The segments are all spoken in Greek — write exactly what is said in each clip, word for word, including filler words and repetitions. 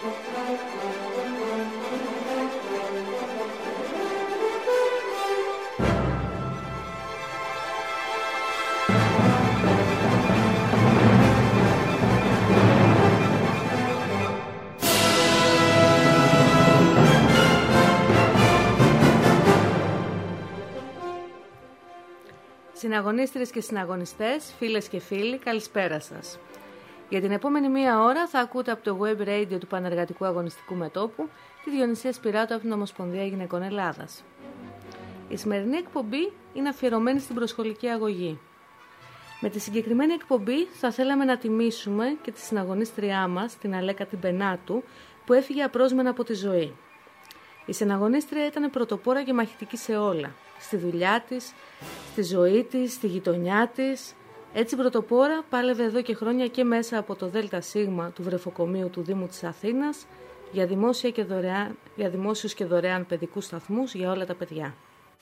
Συναγωνίστρες και συναγωνιστές, φίλες και φίλοι, καλησπέρα σας. Για την επόμενη μία ώρα θα ακούτε από το web radio του Πανεργατικού Αγωνιστικού Μετώπου τη Διονυσία Σπυράτου από την Ομοσπονδία Γυναικών Ελλάδας. Η σημερινή εκπομπή είναι αφιερωμένη στην προσχολική αγωγή. Με τη συγκεκριμένη εκπομπή θα θέλαμε να τιμήσουμε και τη συναγωνίστριά μας, την Αλέκα την Πενάτου, που έφυγε απρόσμενα από τη ζωή. Η συναγωνίστρια ήταν πρωτοπόρα και μαχητική σε όλα. Στη δουλειά της, στη ζωή της, στη γειτονιά της. Έτσι πρωτοπόρα πάλευε εδώ και χρόνια και μέσα από το ΔΣ του Βρεφοκομείου του Δήμου της Αθήνας για, δημόσια και δωρεάν, για δημόσιους και δωρεάν παιδικούς σταθμούς για όλα τα παιδιά.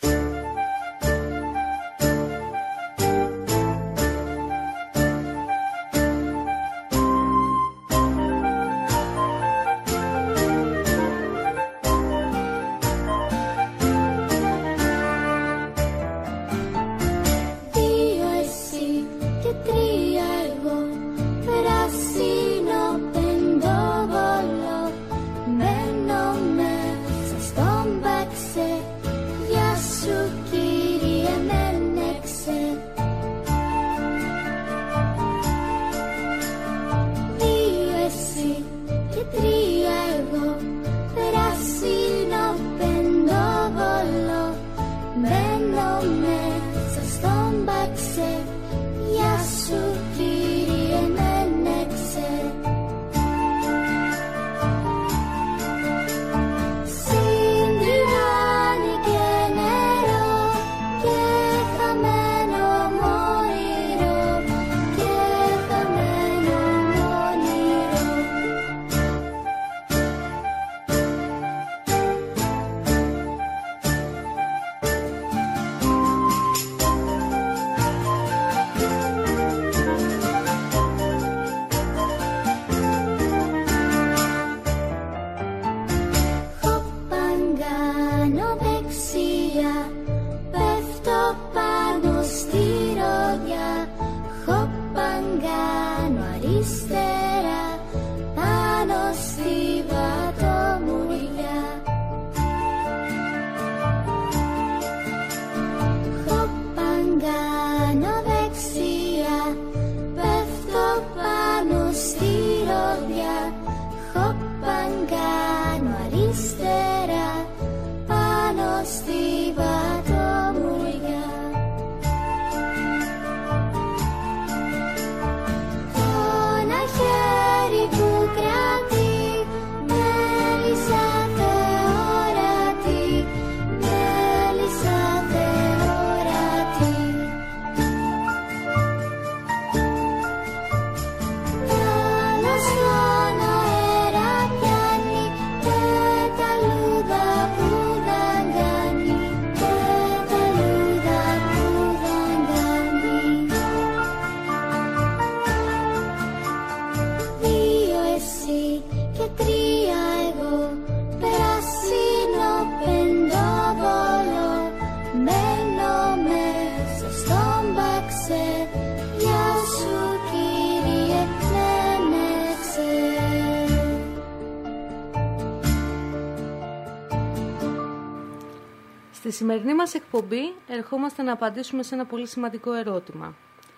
Στη σημερινή μας εκπομπή ερχόμαστε να απαντήσουμε σε ένα πολύ σημαντικό ερώτημα.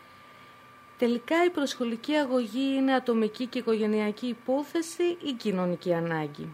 Τελικά η προσχολική αγωγή είναι ατομική και οικογενειακή υπόθεση ή κοινωνική ανάγκη?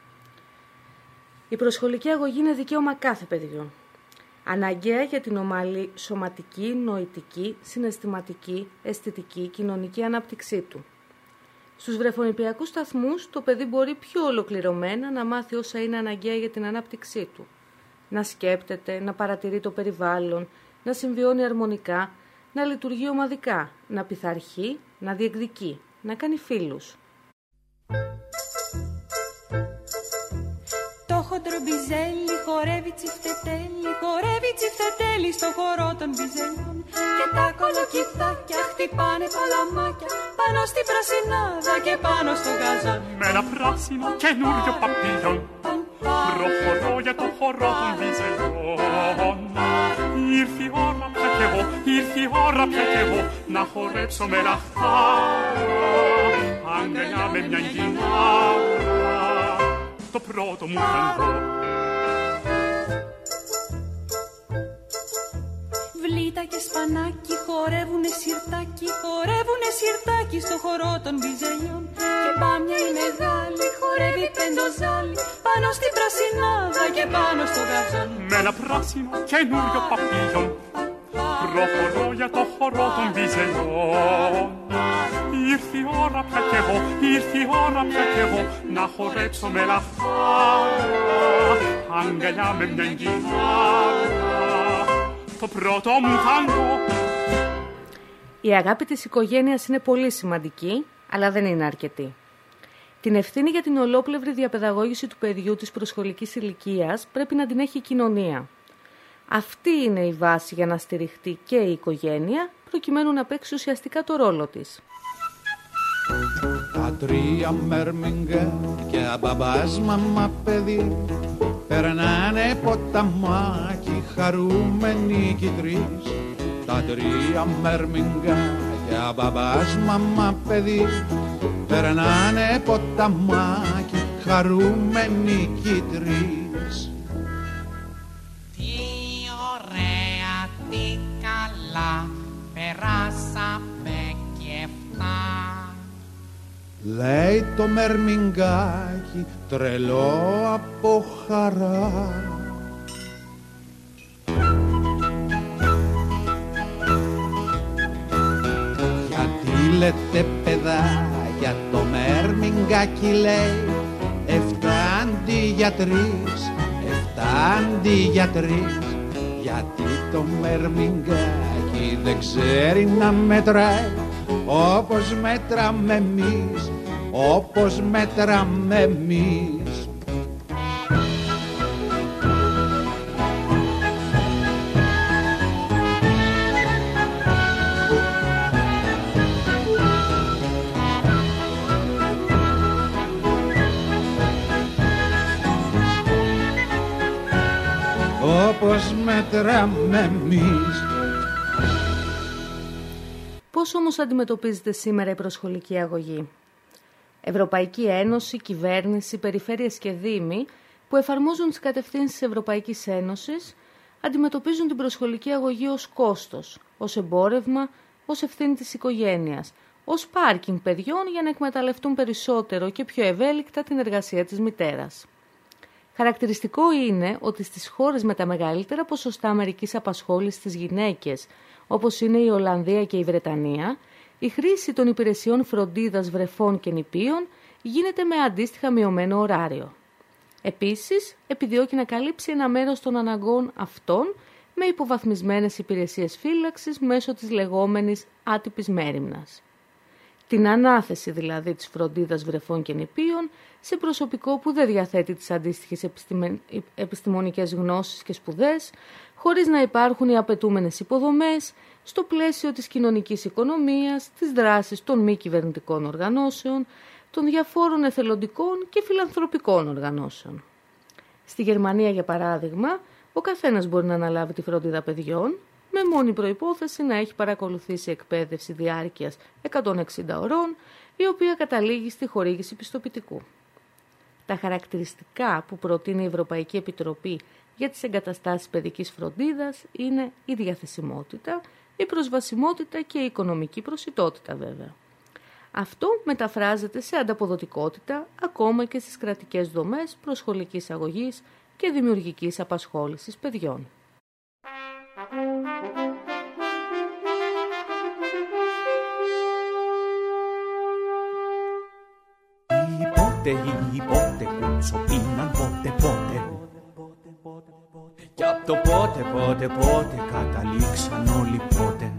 Η προσχολική αγωγή είναι δικαίωμα κάθε παιδιού. Αναγκαία για την ομαλή σωματική, νοητική, συναισθηματική, αισθητική, κοινωνική ανάπτυξή του. Στους βρεφονηπιακούς σταθμούς το παιδί μπορεί πιο ολοκληρωμένα να μάθει όσα είναι αναγκαία για την ανάπτυξή του. Να σκέπτεται, να παρατηρεί το περιβάλλον, να συμβιώνει αρμονικά, να λειτουργεί ομαδικά, να πειθαρχεί, να διεκδικεί, να κάνει φίλους. Το χοντρό μπιζέλι, χορεύει τσιφτετέλι, χορεύει τσιφτετέλι στο χορό των μπιζελιών. Και τα κολοκυθάκια χτυπάνε παλαμάκια πάνω στην πρασινάδα και πάνω στο γαζόν. Με ένα πράσινο καινούριο παπίλιον προχωρώ για το χορό των μπιζελιών. Ήρθε η ώρα πια κι εγώ, ήρθε η ώρα πια κι εγώ να χορέψω με λαχτάρα, αγκαλιά με μια γυνάρα, το πρώτο μου ταγκό. Βλήτα και σπανάκι χορεύουνε σιρτάκι, χορεύουνε σιρτάκι στο χορό των μπιζελιών. Και μπάμια η μεγάλη χορεύει πεντοζάλι πάνω στην πρασινάδα και πάνω στο γαζόν. Με ένα πράσινο καινούριο παπίλιον προχωρώ για το χορό των μπιζελιών. Ήρθε η ώρα πια κι εγώ, ήρθε η ώρα πια κι εγώ να χορέψω με λαχτάρα, αγκαλιά με μια γυνάρα, το πρώτο μου τάγκο. Η αγάπη της οικογένειας είναι πολύ σημαντική, αλλά δεν είναι αρκετή. Την ευθύνη για την ολόπλευρη διαπαιδαγώγηση του παιδιού της προσχολικής ηλικίας πρέπει να την έχει η κοινωνία. Αυτή είναι η βάση για να στηριχτεί και η οικογένεια, προκειμένου να παίξει ουσιαστικά το ρόλο της. Τα τρία μέρμιγκα και μπαμπάς μαμά παιδί περνάνε ποταμάκι χαρούμενοι κι τρεις. Τα τρία μέρμιγκα και μπαμπάς μαμά παιδί περνάνε ποταμάκι χαρούμενοι κι τρεις. Τι ωραία, τι καλά περάσαμε κι εφτά. Λέει το μερμιγκάκι τρελό από χαρά. Γιατί λέτε παιδάκια το μερμιγκάκι λέει εφτά αντί για τρεις, εφτά αντί για τρεις. Γιατί το μερμιγκάκι δεν ξέρει να μετράει όπως μέτραμε εμείς, όπως μέτραμε εμείς. Όπως μέτραμε εμείς. Πώς όμως αντιμετωπίζεται σήμερα η προσχολική αγωγή? Ευρωπαϊκή Ένωση, κυβέρνηση, περιφέρειες και δήμοι που εφαρμόζουν τις κατευθύνσεις της Ευρωπαϊκής Ένωσης αντιμετωπίζουν την προσχολική αγωγή ως κόστος, ως εμπόρευμα, ως ευθύνη της οικογένειας, ως πάρκινγκ παιδιών για να εκμεταλλευτούν περισσότερο και πιο ευέλικτα την εργασία της μητέρας. Χαρακτηριστικό είναι ότι στις χώρες με τα μεγαλύτερα ποσοστά μερικής απασχόλησης στις γυναίκες, όπως είναι η Ολλανδία και η Βρετανία, η χρήση των υπηρεσιών φροντίδας βρεφών και νηπίων γίνεται με αντίστοιχα μειωμένο ωράριο. Επίσης, επιδιώκει να καλύψει ένα μέρος των αναγκών αυτών με υποβαθμισμένες υπηρεσίες φύλαξης μέσω της λεγόμενης άτυπης μέριμνας. Την ανάθεση δηλαδή της φροντίδας βρεφών και νηπίων σε προσωπικό που δεν διαθέτει τις αντίστοιχες επιστημε... επιστημονικές γνώσεις και σπουδές, χωρίς να υπάρχουν οι απαιτούμενες υποδομές στο πλαίσιο της κοινωνικής οικονομίας, της δράσης των μη κυβερνητικών οργανώσεων, των διαφόρων εθελοντικών και φιλανθρωπικών οργανώσεων. Στη Γερμανία, για παράδειγμα, ο καθένας μπορεί να αναλάβει τη φροντίδα παιδιών, με μόνη προϋπόθεση να έχει παρακολουθήσει εκπαίδευση διάρκειας εκατόν εξήντα ωρών, η οποία καταλήγει στη χορήγηση πιστοποιητικού. Τα χαρακτηριστικά που προτείνει η Ευρωπαϊκή Επιτροπή για τις εγκαταστάσεις παιδικής φροντίδας είναι η διαθεσιμότητα, η προσβασιμότητα και η οικονομική προσιτότητα βέβαια. Αυτό μεταφράζεται σε ανταποδοτικότητα ακόμα και στις κρατικές δομές προσχολικής αγωγής και δημιουργικής απασχόλησης παιδιών. Οι πότε κουτσοπίναν πότε πότε κι απ' το πότε πότε πότε καταλήξαν όλοι πότε.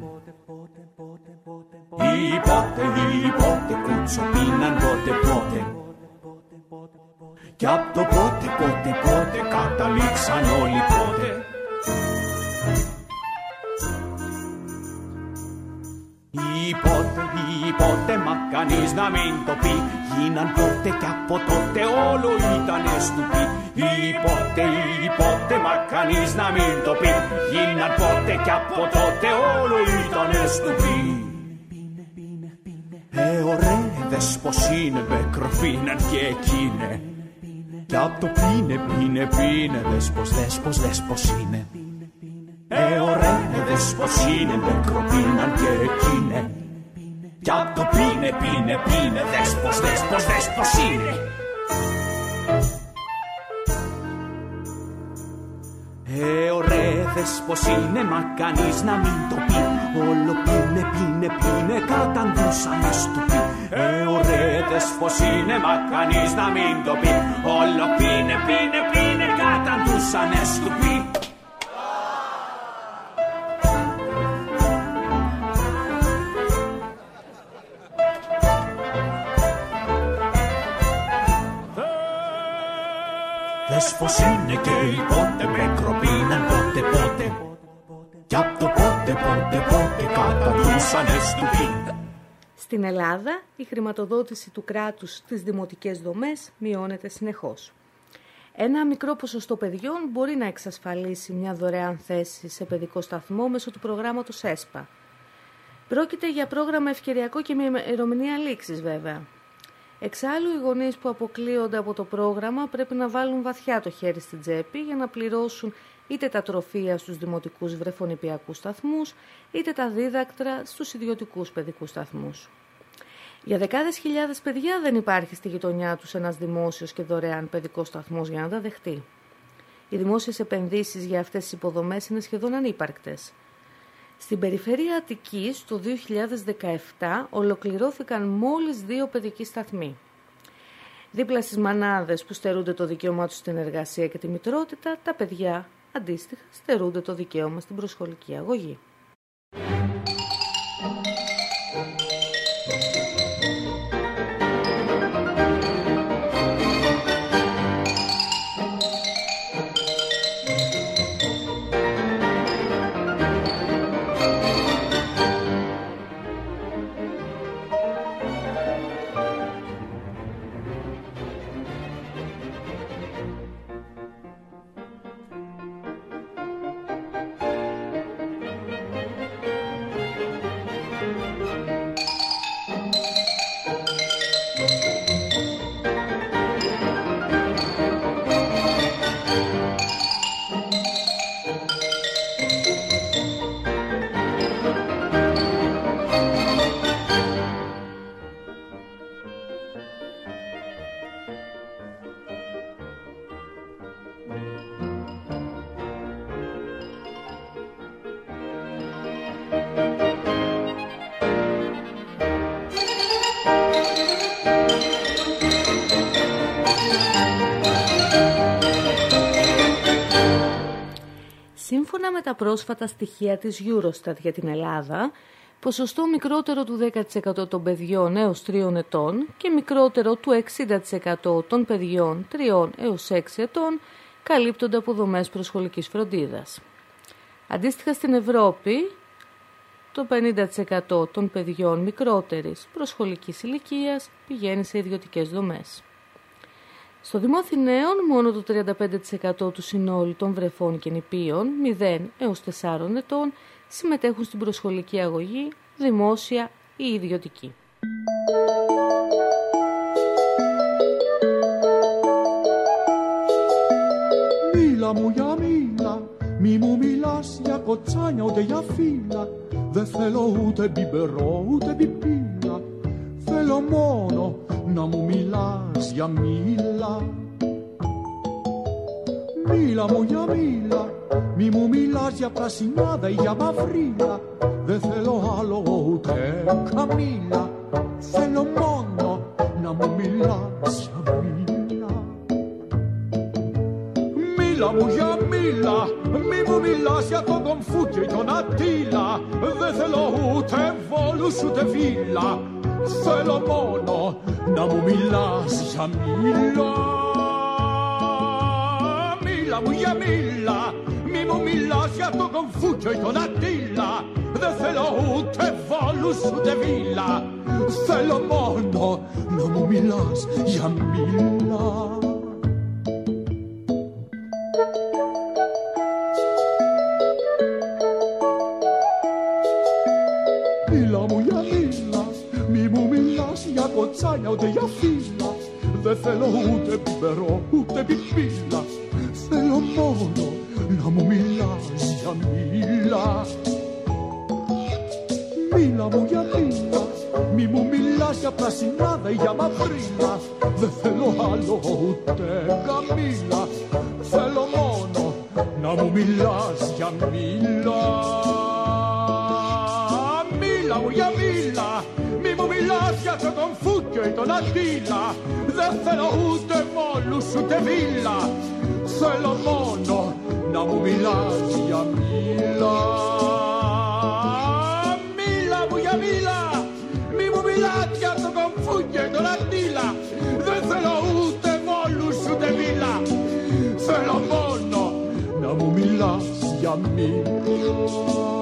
Οι πότε οι πότε κουτσοπίναν πότε πότε Κι απ' το πότε, πότε, πότε καταλήξαν όλοι πότε. Ή πότε, ή πότε, μα κανείς να μην το πει. Γίναν πότε κι από τότε όλο ήτανε στουπί. Ή πότε, ή πότε, μα κανείς να μην το πει. Γίναν πότε κι από τότε όλο ήτανε στουπί. Ε, ωραίες πως είναι, με κροφίναν και εκείνε. Κι απ' το πίνε, πίνε, πίνε, δες πως, δες πως, δες πως είναι. Ε, ωραίες πως είναι, με κροφίναν και εκείνε. Κι απ' το πίνε, πίνε, πίνε, δες πως, δες πως, δες πως είναι. Ε, ωραίες πως είναι, μα κανείς να μην το πει. Όλο πίνε, πίνε, πίνε, καταντούσανε στουπί. Ε, ωραίες πως είναι, μα κανείς να μην το πει. Όλο πίνε, πίνε, πίνε, καταντούσανε στουπί. Δες πως είναι και οι πότε με κροπίναν πότε πότε. Κι απ' το πότε πότε πότε καταντούσανε στουπί. Στην Ελλάδα, η χρηματοδότηση του κράτους στις δημοτικές δομές μειώνεται συνεχώς. Ένα μικρό ποσοστό παιδιών μπορεί να εξασφαλίσει μια δωρεάν θέση σε παιδικό σταθμό μέσω του προγράμματος ΕΣΠΑ. Πρόκειται για πρόγραμμα ευκαιριακό και με ημερομηνία λήξης βέβαια. Εξάλλου, οι γονείς που αποκλείονται από το πρόγραμμα πρέπει να βάλουν βαθιά το χέρι στην τσέπη για να πληρώσουν είτε τα τροφεία στους δημοτικούς βρεφονιπιακούς σταθμούς, είτε τα δίδακτρα στους ιδιωτικούς παιδικούς σταθμούς. Για δεκάδες χιλιάδες παιδιά δεν υπάρχει στη γειτονιά τους ένας δημόσιος και δωρεάν παιδικός σταθμός για να τα δεχτεί. Οι δημόσιες επενδύσεις για αυτές τις υποδομές είναι σχεδόν ανύπαρκτες. Στην περιφέρεια Αττικής το δύο χιλιάδες δεκαεπτά ολοκληρώθηκαν μόλις δύο παιδικοί σταθμοί. Δίπλα στις μανάδες που στερούνται το δικαίωμά τους στην εργασία και τη μητρότητα, τα παιδιά αντίστοιχα στερούνται το δικαίωμα στην προσχολική αγωγή. Σύμφωνα με τα πρόσφατα στοιχεία της Eurostat για την Ελλάδα, ποσοστό μικρότερο του δέκα τοις εκατό των παιδιών έως τριών ετών και μικρότερο του εξήντα τοις εκατό των παιδιών τριών έως έξι ετών καλύπτονται από δομές προσχολικής φροντίδας. Αντίστοιχα στην Ευρώπη, το πενήντα τοις εκατό των παιδιών μικρότερης προσχολικής ηλικίας πηγαίνει σε ιδιωτικές δομές. Στο Δήμο Αθηναίων, μόνο το τριάντα πέντε τοις εκατό του συνόλου των βρεφών και νηπίων μηδέν έως τεσσάρων ετών συμμετέχουν στην προσχολική αγωγή, δημόσια ή ιδιωτική. Μίλα μου για μίλα, μη μου μιλάς για κοτσάνια ούτε για φύλλα. Δεν θέλω ούτε μπιμπερό ούτε μπιπίλα. Θέλω μόνο να μου μιλάς για μίλα. Μίλα μου για μίλα, μη μου μιλάς για πρασινάδα ή για μαυρίλα. Δεν θέλω άλλο ούτε καμίλα. Θέλω μόνο να μου μιλάς για μίλα. Μίλα μου για μίλα, μη μου μιλάς για τον Κομφούκιο ή τον Αττήλα. Δεν θέλω ούτε βόλους ούτε βίλα. Θέλω μόνο να μου μιλάς για μίλα. μίλα μου για μίλα, μη μου μιλάς για το Κομφούτσιο ή τον Αττήλα. Δεν θέλω ούτε Βόλους ούτε Βίλα, θέλω μόνο να μου μιλάς για μίλα. Μίλα μου για μίλα, μη μου μιλάς για κοτσάνια ούτε για φύλλα. Δεν θέλω ούτε πιπερό ούτε πιπίλα, θέλω μόνο να μου μιλάς για μίλα. Μίλα μου για μίλα, μη μου μιλάς για πρασινάδα ή για μαυρίλα. Δεν θέλω άλλο ούτε καμίλα, θέλω μόνο να μου μιλάς για μίλα. Μίλα μου για μίλα, μη μου μιλάς για το Κομφούτσιο ή τον Αττήλα. Δεν θέλω ούτε Βόλους ούτε Βίλα, θέλω μόνο να μου μιλάς για μίλα. Μίλα μου για μίλα, μη μου μιλάς για το Κομφούτσιο ή τον Αττήλα. Δεν θέλω ούτε Βόλους ούτε Βίλα, θέλω μόνο να μου μιλάς για μίλα.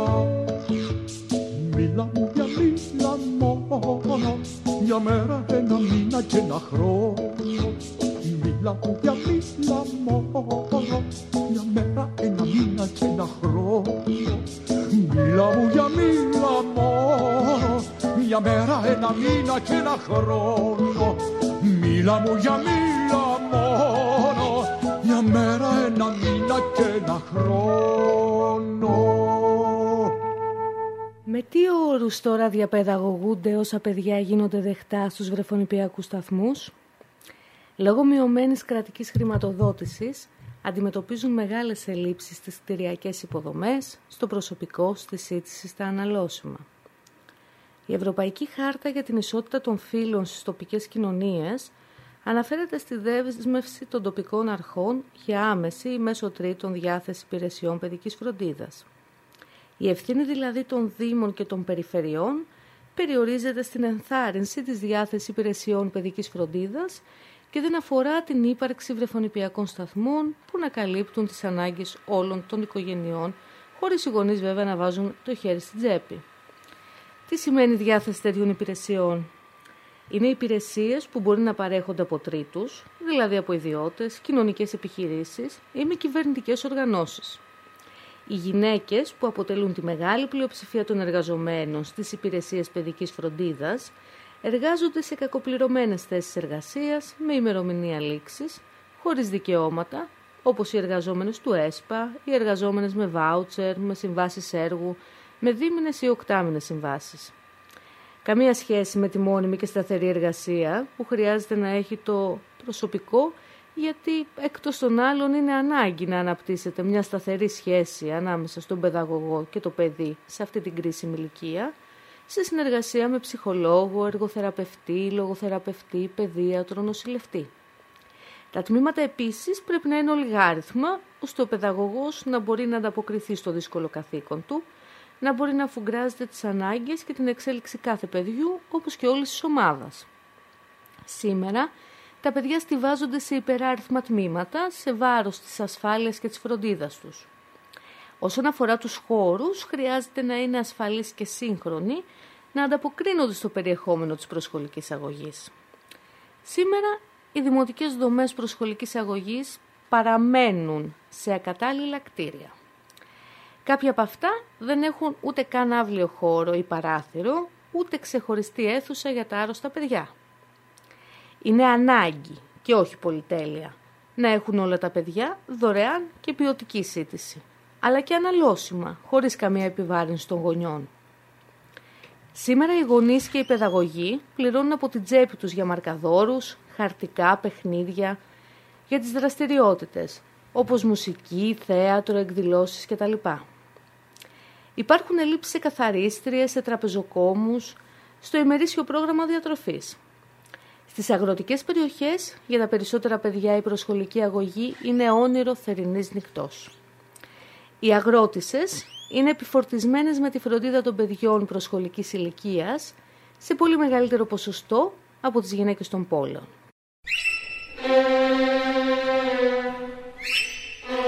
Μίλα μου για μίλα μόνο, μια μέρα, ένα μήνα και ένα χρόνο. Μίλα μου για μίλα μόνο, μια μέρα, ένα μήνα και ένα χρόνο. Μίλα μου για μίλα μόνο, μια μέρα, ένα μήνα και ένα χρόνο. Μίλα μου για μίλα μόνο, μια μέρα, ένα μήνα και ένα χρόνο. Με τι όρους τώρα διαπαιδαγωγούνται όσα παιδιά γίνονται δεχτά στους βρεφονιπιακούς σταθμούς? Λόγω μειωμένης κρατικής χρηματοδότησης αντιμετωπίζουν μεγάλες ελλείψεις στις κτηριακές υποδομές, στο προσωπικό, στη σύντηση, στα αναλώσιμα. Η Ευρωπαϊκή Χάρτα για την Ισότητα των Φύλων στις τοπικές κοινωνίες αναφέρεται στη δέσμευση των τοπικών αρχών για άμεση ή μέσω τρίτων διάθεση υπηρεσιών παιδικής φροντίδας. Η ευθύνη δηλαδή των Δήμων και των Περιφερειών περιορίζεται στην ενθάρρυνση της διάθεσης υπηρεσιών παιδικής φροντίδας και δεν αφορά την ύπαρξη βρεφονιπιακών σταθμών που να καλύπτουν τις ανάγκες όλων των οικογενειών, χωρίς οι γονείς βέβαια να βάζουν το χέρι στην τσέπη. Τι σημαίνει διάθεση τέτοιων υπηρεσιών? Είναι υπηρεσίες που μπορεί να παρέχονται από τρίτους, δηλαδή από ιδιώτες, κοινωνικές επιχειρήσεις ή με κυβερνητικές οργανώσεις. Οι γυναίκες, που αποτελούν τη μεγάλη πλειοψηφία των εργαζομένων στις υπηρεσίες παιδικής φροντίδας, εργάζονται σε κακοπληρωμένες θέσεις εργασίας με ημερομηνία λήξης, χωρίς δικαιώματα, όπως οι εργαζόμενες του ΕΣΠΑ, οι εργαζόμενες με βάουτσερ, με συμβάσεις έργου, με δίμηνες ή οκτάμηνες συμβάσεις. Καμία σχέση με τη μόνιμη και σταθερή εργασία που χρειάζεται να έχει το προσωπικό, γιατί εκτός των άλλων είναι ανάγκη να αναπτύσσεται μια σταθερή σχέση ανάμεσα στον παιδαγωγό και το παιδί σε αυτή την κρίσιμη ηλικία, σε συνεργασία με ψυχολόγο, εργοθεραπευτή, λογοθεραπευτή, παιδίατρο, νοσηλευτή. Τα τμήματα επίσης πρέπει να είναι ολιγάριθμα, ώστε ο παιδαγωγός να μπορεί να ανταποκριθεί στο δύσκολο καθήκον του, να μπορεί να αφουγκράζεται τις ανάγκες και την εξέλιξη κάθε παιδιού, όπως και όλης της ομάδας. Σήμερα, τα παιδιά στιβάζονται σε υπεράριθμα τμήματα, σε βάρος της ασφάλειας και της φροντίδας τους. Όσον αφορά τους χώρους, χρειάζεται να είναι ασφαλείς και σύγχρονοι, να ανταποκρίνονται στο περιεχόμενο της προσχολικής αγωγής. Σήμερα, οι δημοτικές δομές προσχολικής αγωγής παραμένουν σε ακατάλληλα κτίρια. Κάποια από αυτά δεν έχουν ούτε καν αύλιο χώρο ή παράθυρο, ούτε ξεχωριστή αίθουσα για τα άρρωστα παιδιά. Είναι ανάγκη και όχι πολυτέλεια να έχουν όλα τα παιδιά δωρεάν και ποιοτική σύντηση, αλλά και αναλώσιμα, χωρίς καμία επιβάρυνση των γονιών. Σήμερα οι γονείς και οι παιδαγωγοί πληρώνουν από την τσέπη τους για μαρκαδόρους, χαρτικά, παιχνίδια, για τις δραστηριότητες, όπως μουσική, θέατρο, εκδηλώσεις κτλ. Υπάρχουν ελλείψεις σε καθαρίστριες, σε τραπεζοκόμους, στο ημερήσιο πρόγραμμα διατροφής. Στις αγροτικές περιοχές, για τα περισσότερα παιδιά η προσχολική αγωγή είναι όνειρο θερινής νυχτός. Οι αγρότισσες είναι επιφορτισμένες με τη φροντίδα των παιδιών προσχολικής ηλικίας σε πολύ μεγαλύτερο ποσοστό από τις γυναίκες των πόλεων.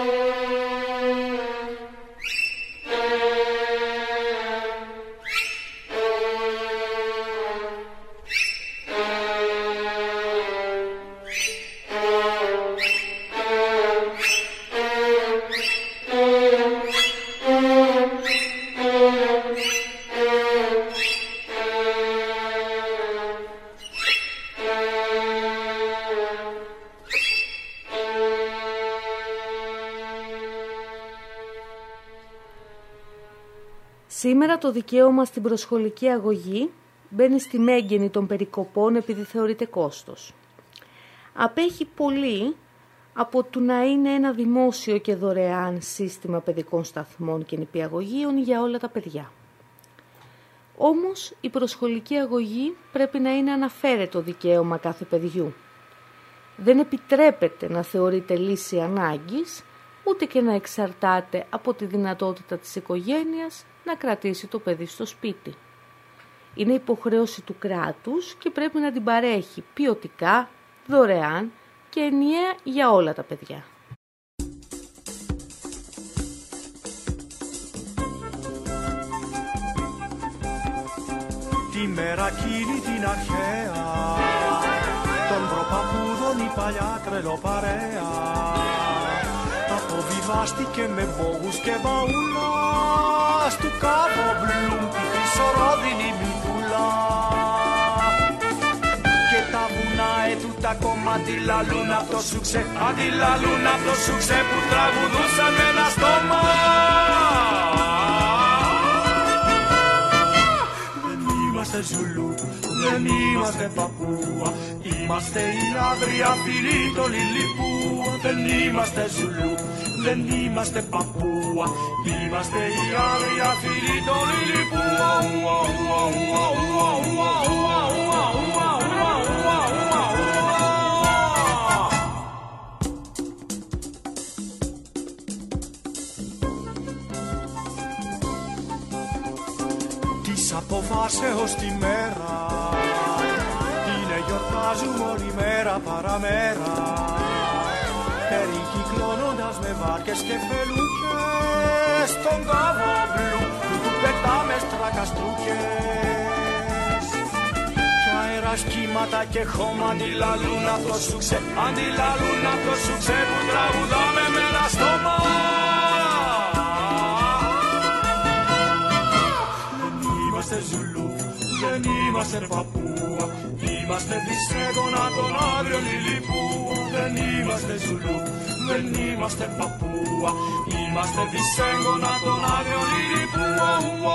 Σήμερα το δικαίωμα στην προσχολική αγωγή μπαίνει στη μέγενη των περικοπών επειδή θεωρείται κόστος. Απέχει πολύ από το να είναι ένα δημόσιο και δωρεάν σύστημα παιδικών σταθμών και νηπιαγωγείων για όλα τα παιδιά. Όμως η προσχολική αγωγή πρέπει να είναι αναφέρετο δικαίωμα κάθε παιδιού. Δεν επιτρέπεται να θεωρείται λύση ανάγκης, ούτε και να εξαρτάται από τη δυνατότητα της οικογένειας να κρατήσει το παιδί στο σπίτι. Είναι υποχρέωση του κράτους και πρέπει να την παρέχει ποιοτικά, δωρεάν και ενιαία για όλα τα παιδιά. Τη μέρα εκείνη την αρχαία, των προπαπούδων η παλιά τρελοπαρέα αποβιβάστηκε με μπόγους και μπαούλα του Κάπο Μπλουμ τη χρυσορόδινη μητούλα. Και τα βουνά ετού τα κόμμα αντιλαλούν απ' το σουξέ, αντιλαλούν απ' το σουξέ που τραγουδούσαν με ένα στόμα. Δεν είμαστε Ζουλού, δεν είμαστε Παππούα, είμαστε οι άγρια φίλοι των Λιλιπούα. Δεν είμαστε Ζουλού, δεν είμαστε Παππούα, είμαστε οι άγρια φίλοι των Λιλιπούα. Της αποφάσεως τη μέρα είναι γιορτάζουμε όλη μέρα παραμέρα, περικυκλώνοντας με βάρκες και φελούκες στον Κάβο Μπλου που του πετάμε στρακαστρούκες. Κι αέρας κύματα και χώμα αντιλαλούν απ' το σουξέ, αντιλαλούν απ' το σουξέ που τραγουδάμε με ένα στόμα. Δεν είμαστε Ζουλού, δεν είμαστε Παππούα, είμαστε δισέγωνα των άγριων Λιλιπούα. Δεν είμαστε Ζουλού, δεν είμαστε Παππούα, είμαστε δισέγωνα των άγριων Λιλιπούα.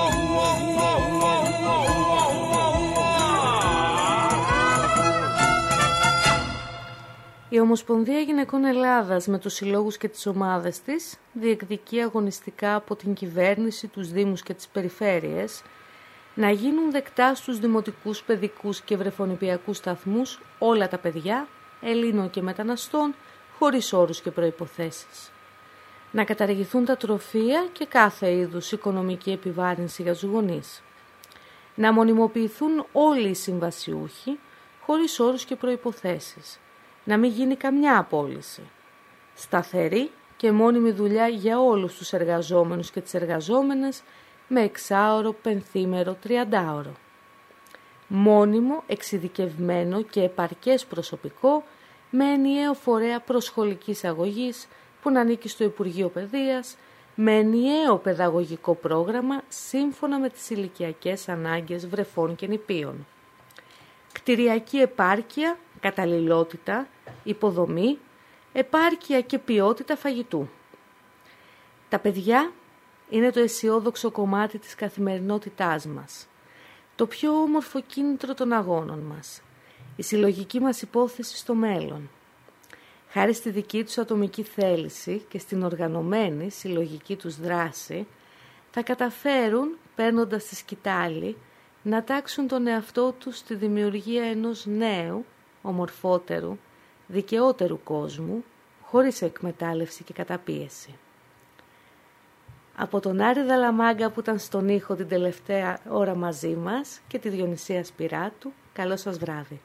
Η Ομοσπονδία Γυναικών Ελλάδας με τους συλλόγους και τις ομάδες της διεκδικεί αγωνιστικά από την κυβέρνηση, τους δήμους και τις περιφέρειες να γίνουν δεκτά στους δημοτικούς, παιδικούς και βρεφονηπιακούς σταθμούς όλα τα παιδιά, Ελλήνων και μεταναστών, χωρίς όρους και προϋποθέσεις. Να καταργηθούν τα τροφεία και κάθε είδους οικονομική επιβάρυνση για τους γονείς. Να μονιμοποιηθούν όλοι οι συμβασιούχοι, χωρίς όρους και προϋποθέσεις. Να μην γίνει καμιά απόλυση. Σταθερή και μόνιμη δουλειά για όλους τους εργαζόμενους και τις εργαζόμενες, με εξάωρο, πενθήμερο, τριαντάωρο. Μόνιμο, εξειδικευμένο και επαρκές προσωπικό με ενιαίο φορέα προσχολικής αγωγής που να ανήκει στο Υπουργείο Παιδείας, με ενιαίο παιδαγωγικό πρόγραμμα σύμφωνα με τις ηλικιακές ανάγκες βρεφών και νηπίων. Κτηριακή επάρκεια, καταλληλότητα, υποδομή, επάρκεια και ποιότητα φαγητού. Τα παιδιά είναι το αισιόδοξο κομμάτι της καθημερινότητάς μας. Το πιο όμορφο κίνητρο των αγώνων μας. Η συλλογική μας υπόθεση στο μέλλον. Χάρη στη δική τους ατομική θέληση και στην οργανωμένη συλλογική τους δράση, θα καταφέρουν, παίρνοντας τη σκητάλη, να τάξουν τον εαυτό τους στη δημιουργία ενός νέου, ομορφότερου, δικαιότερου κόσμου, χωρίς εκμετάλλευση και καταπίεση. Από τον Άρη Δαλαμάγκα που ήταν στον ήχο την τελευταία ώρα μαζί μας και τη Διονυσία Σπυράτου, καλό σας βράδυ.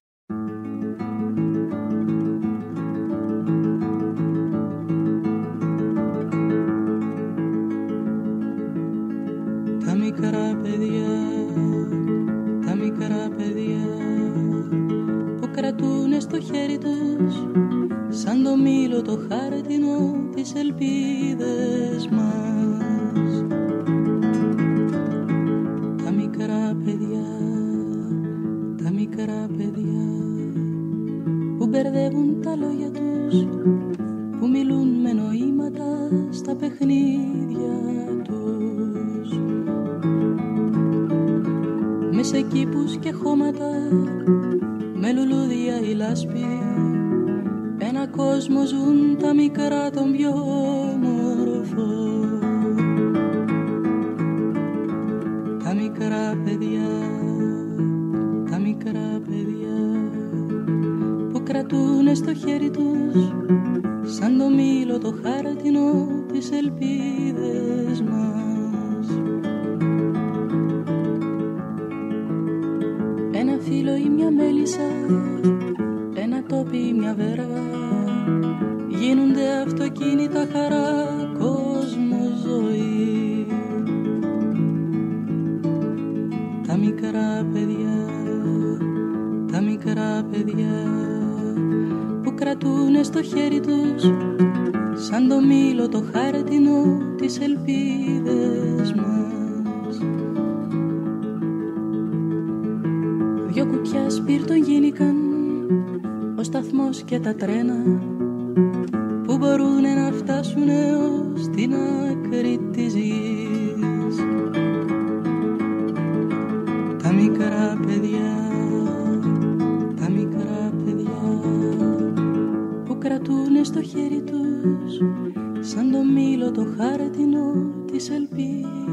Τα μικρά παιδιά, τα μικρά παιδιά που κρατούνε στο χέρι τους σαν το μήλο το χάρτινο τις ελπίδες μας. Τα μικρά παιδιά, τα μικρά παιδιά που μπερδεύουν τα λόγια τους, που μιλούν με νοήματα στα παιχνίδια τους, σε κήπους και χώματα, με λουλούδια η λάσπη. Ένα κόσμο ζουν τα μικρά των πιο όμορφο. Τα μικρά παιδιά, τα μικρά παιδιά που κρατούνε στο χέρι τους σαν το μήλο το χάρτινο τις ελπίδες μας. Ένα φύλλο ή μια μέλισσα, ένα τόπι ή μια βέργα, γίνονται αυτοκίνητα χαρά, κόσμο, ζωή. Τα μικρά παιδιά, τα μικρά παιδιά που κρατούνε στο χέρι τους σαν το μήλο το χάρτινο τις ελπίδες μας. Δυο κουπιά σπίρτο γίνηκαν ο σταθμός και τα τρένα που μπορούν να φτάσουν έως την άκρη της γης. Τα μικρά παιδιά, τα μικρά παιδιά που κρατούνε στο χέρι τους σαν το μήλο το χάρτινο της ελπίδας.